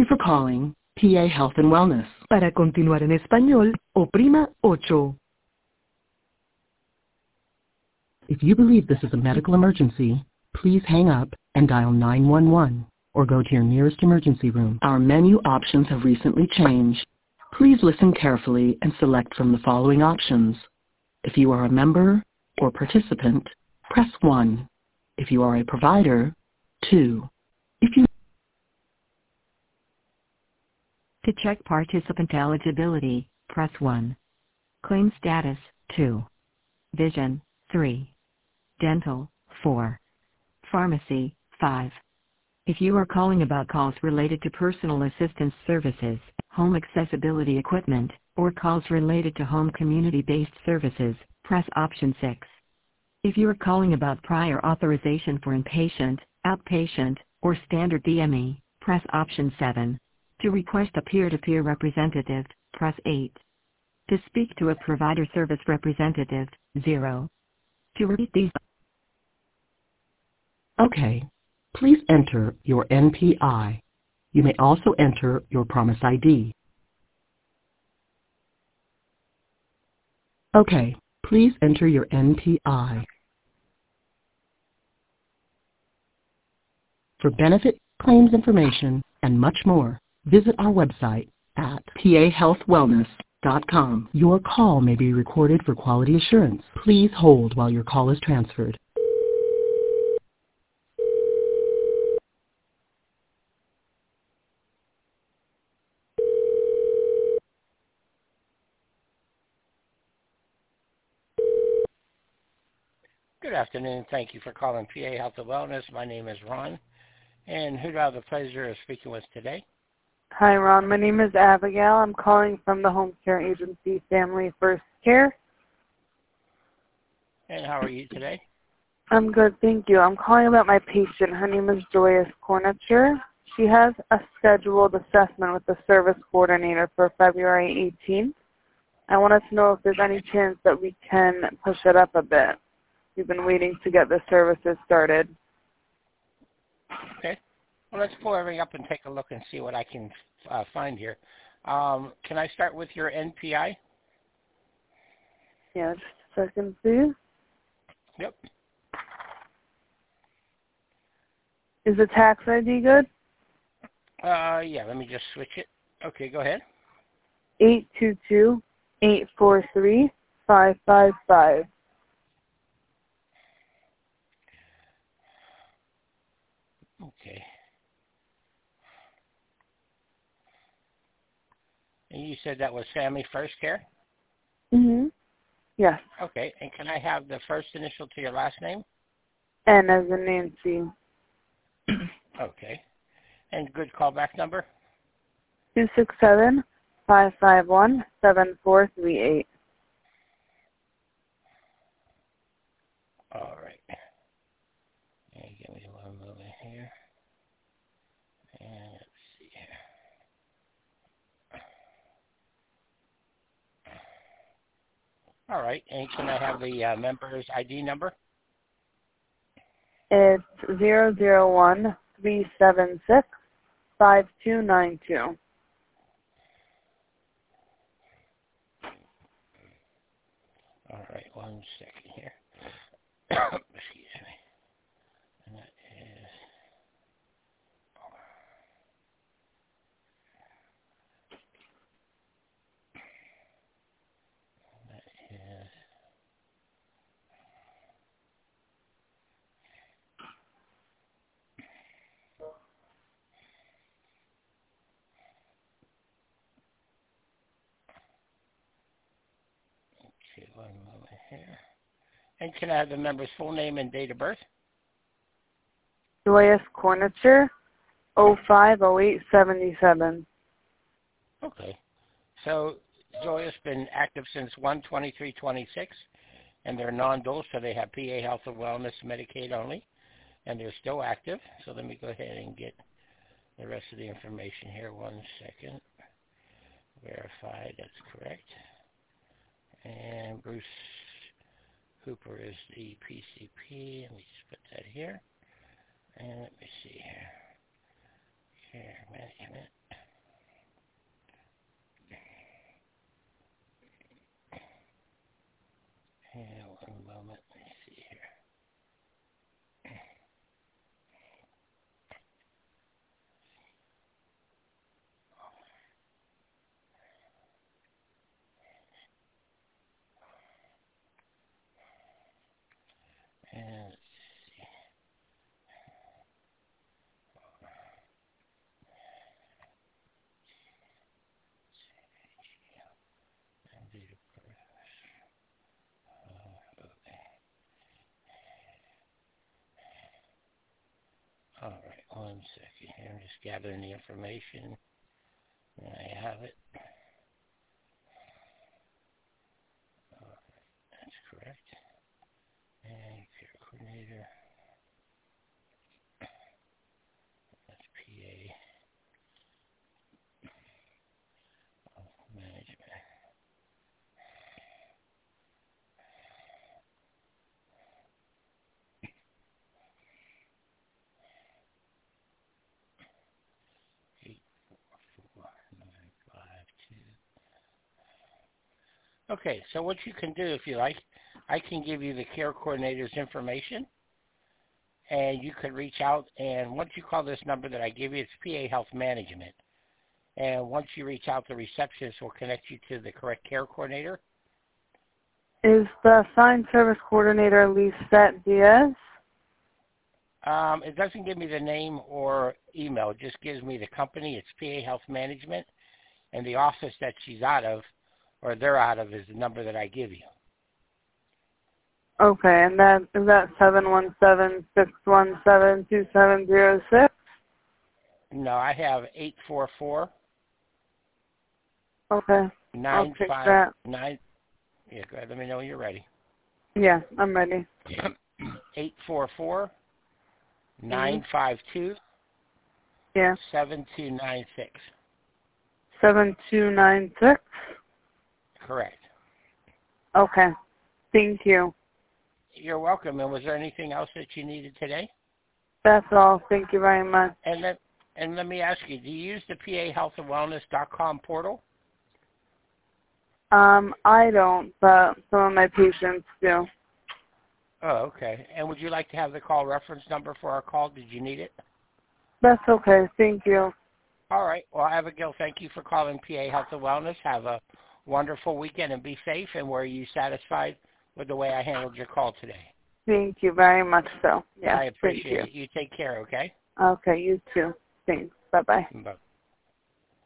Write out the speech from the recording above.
for calling PA Health and Wellness. Para continuar en español, oprima 8. If you believe this is a medical emergency, please hang up and dial 911 or go to your nearest emergency room. Our menu options have recently changed. Please listen carefully and select from the following options. If you are a member or participant, press 1. If you are a provider, 2. If you To check participant eligibility, press 1. Claim status, 2. Vision, 3. Dental, 4. Pharmacy, 5. If you are calling about calls related to personal assistance services, home accessibility equipment, or calls related to home community-based services, press option 6. If you are calling about prior authorization for inpatient, outpatient, or standard DME, press option 7. To request a peer-to-peer representative, press 8. To speak to a provider service representative, 0. To repeat these. Okay. Please enter your NPI. You may also enter your Promise ID. Okay. Please enter your NPI. For benefit, claims information, and much more, visit our website at pahealthwellness.com. Your call may be recorded for quality assurance. Please hold while your call is transferred. Good afternoon. Thank you for calling PA Health and Wellness. My name is Ron. And who do I have the pleasure of speaking with today? Hi, Ron. My name is Abigail. I'm calling from the home care agency Family First Care. And how are you today? I'm good, thank you. I'm calling about my patient. Her name is Joyous Cornature. She has a scheduled assessment with the service coordinator for February 18th. I wanted to know if there's any chance that we can push it up a bit. We've been waiting to get the services started. Okay. Well, let's pull everything up and take a look and see what I can find here. Can I start with your NPI? Yeah, just a second, please. Yep. Is the tax ID good? Yeah, let me just switch it. Okay, go ahead. 822-843-555. Okay. And you said that was Family First Care? Mm-hmm. Yes. Okay, and can I have the first initial to your last name? N as in Nancy. Okay. And good callback number? 267-551-7438. All right. And give me one moment here. And let's see here. All right. And can I have the member's ID number? It's 001-376-5292. All right. One second here. Excuse me. And that is... That is... Okay, one moment here. And can I have the member's full name and date of birth? Joyous Cornature, 050877. Okay. So Joyous been active since 1/23/26, and they're non-dual, so they have PA Health and Wellness Medicaid only, and they're still active. So let me go ahead and get the rest of the information here. One second. Verify that's correct. And Bruce Hooper is the PCP. Let me just put that here. And let me see here. Care management. 1 second here. I'm just gathering the information. And I have it. That's correct. And care coordinator. That's PA. Management. Okay, so what you can do, if you like, I can give you the care coordinator's information, and you can reach out, and once you call this number that I give you, it's PA Health Management. And once you reach out, the receptionist will connect you to the correct care coordinator. Is the assigned service coordinator Lisette Diaz? It doesn't give me the name or email. It just gives me the company. It's PA Health Management, and the office that she's out of, or they're out of, is the number that I give you. Okay, and is that 717-617-2706? No, I have 844. Okay, I'll take that. 959. Yeah, go ahead. Let me know when you're ready. Yeah, I'm ready. 844-952. Yeah. 7296. 7296? Correct. Okay. Thank you. You're welcome. And was there anything else that you needed today? That's all. Thank you very much. And let me ask you, do you use the PAHealthAndWellness.com portal? I don't, but some of my patients do. Oh, okay. And would you like to have the call reference number for our call? Did you need it? That's okay. Thank you. All right. Well, Abigail, thank you for calling PA Health and Wellness. Have a wonderful weekend and be safe. And were you satisfied with the way I handled your call today? Thank you very much so. Yes, I appreciate thank it. You take care, okay? Okay, you too. Thanks. Bye-bye. Bye.